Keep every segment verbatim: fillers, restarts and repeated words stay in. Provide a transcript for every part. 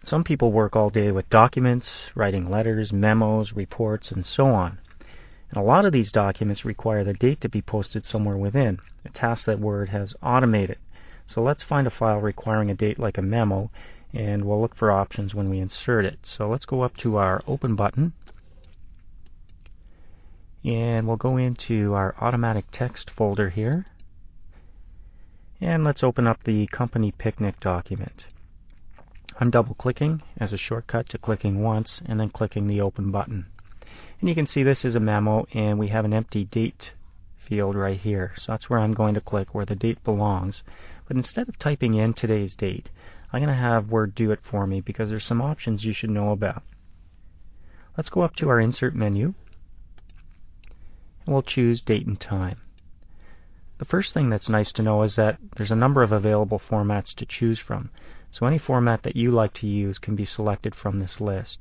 Some people work all day with documents, writing letters, memos, reports, and so on. And a lot of these documents require the date to be posted somewhere within, a task that Word has automated. So let's find a file requiring a date like a memo, and we'll look for options when we insert it. So let's go up to our Open button, and we'll go into our Automatic Text folder here, and let's open up the Company Picnic document. I'm double-clicking as a shortcut to clicking once and then clicking the Open button. And you can see this is a memo, and we have an empty date field right here. So that's where I'm going to click, where the date belongs. But instead of typing in today's date, I'm going to have Word do it for me because there's some options you should know about. Let's go up to our Insert menu, and we'll choose Date and Time. The first thing that's nice to know is that there's a number of available formats to choose from. So any format that you like to use can be selected from this list.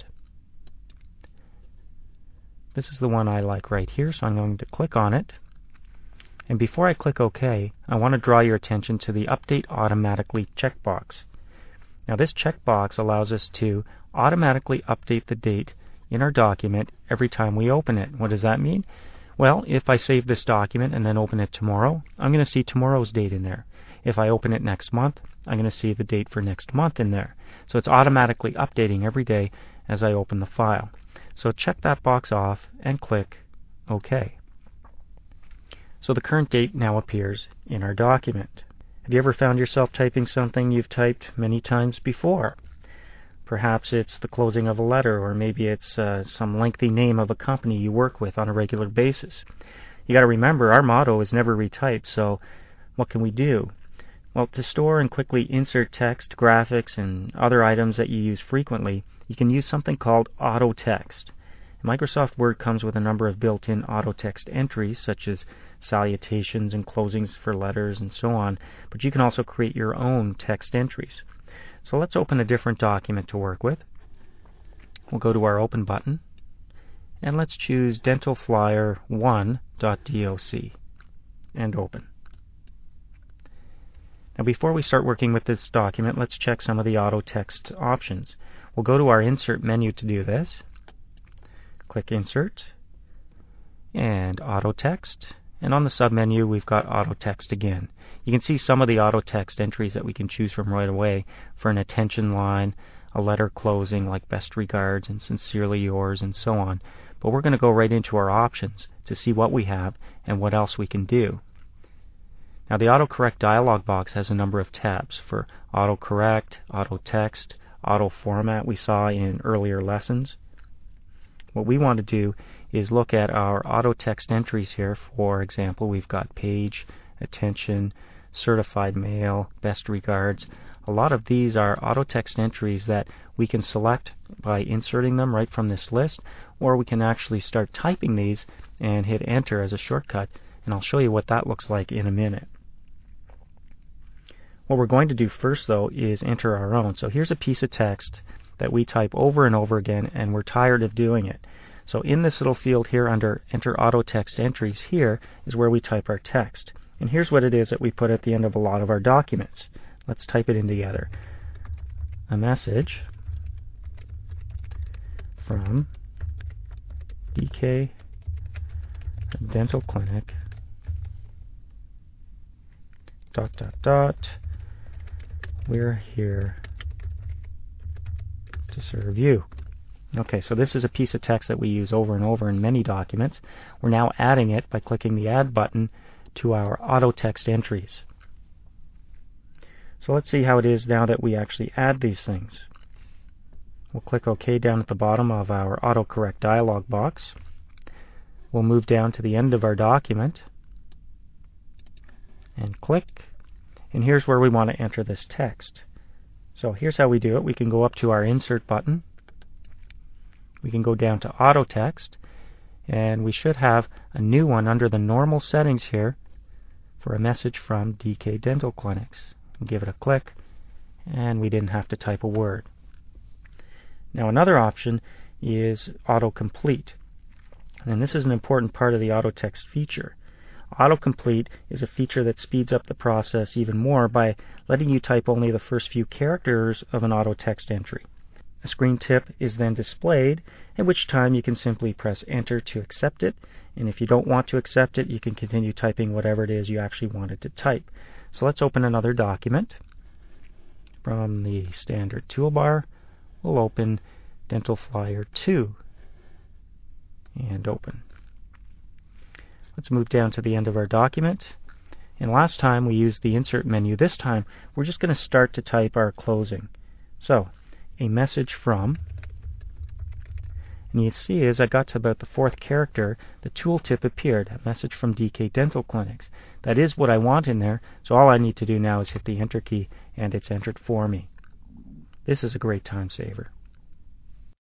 This is the one I like right here, so I'm going to click on it. And before I click OK, I want to draw your attention to the Update Automatically checkbox. Now this checkbox allows us to automatically update the date in our document every time we open it. What does that mean? Well, if I save this document and then open it tomorrow, I'm going to see tomorrow's date in there. If I open it next month, I'm going to see the date for next month in there. So it's automatically updating every day as I open the file. So check that box off and click OK. So the current date now appears in our document. Have you ever found yourself typing something you've typed many times before? Perhaps it's the closing of a letter, or maybe it's uh, some lengthy name of a company you work with on a regular basis. You got to remember, our motto is never retype, so what can we do? Well, to store and quickly insert text, graphics, and other items that you use frequently, you can use something called auto text. Microsoft Word comes with a number of built-in auto text entries, such as salutations and closings for letters and so on, but you can also create your own text entries. So let's open a different document to work with. We'll go to our Open button, and let's choose dental flyer one dot doc and open. Now before we start working with this document, let's check some of the auto text options. We'll go to our Insert menu to do this. Click Insert and Auto Text, and on the submenu we've got Auto Text again. You can see some of the auto text entries that we can choose from right away for an attention line, a letter closing like best regards and sincerely yours, and so on. But we're going to go right into our options to see what we have and what else we can do. Now the autocorrect dialog box has a number of tabs for autocorrect, auto text, auto format we saw in earlier lessons. What we want to do is look at our auto text entries here. For example, we've got page, attention, certified mail, best regards. A lot of these are auto text entries that we can select by inserting them right from this list, or we can actually start typing these and hit enter as a shortcut, and I'll show you what that looks like in a minute. What we're going to do first though is enter our own. So here's a piece of text that we type over and over again, and we're tired of doing it. So in this little field here under Enter Auto Text Entries, here is where we type our text. And here's what it is that we put at the end of a lot of our documents. Let's type it in together. A message from D K Dental Clinic dot dot dot we're here to serve you. Okay, so this is a piece of text that we use over and over in many documents. We're now adding it by clicking the Add button to our auto text entries. So let's see how it is now that we actually add these things. We'll click OK down at the bottom of our autocorrect dialog box. We'll move down to the end of our document and click, and here's where we want to enter this text. So here's how we do it. We can go up to our Insert button. We can go down to Auto Text, and we should have a new one under the normal settings here for a message from D K Dental Clinics. We'll give it a click, and we didn't have to type a word. Now another option is autocomplete, and this is an important part of the auto text feature. Autocomplete is a feature that speeds up the process even more by letting you type only the first few characters of an auto text entry. A screen tip is then displayed, at which time you can simply press enter to accept it, and if you don't want to accept it, you can continue typing whatever it is you actually wanted to type. So let's open another document. From the standard toolbar, we'll open Dental Flyer two and open. Let's move down to the end of our document. And last time we used the insert menu. This time we're just going to start to type our closing. So, a message from, and you see as I got to about the fourth character, the tooltip appeared, a message from D K Dental Clinics. That is what I want in there, so all I need to do now is hit the enter key and it's entered for me. This is a great time saver.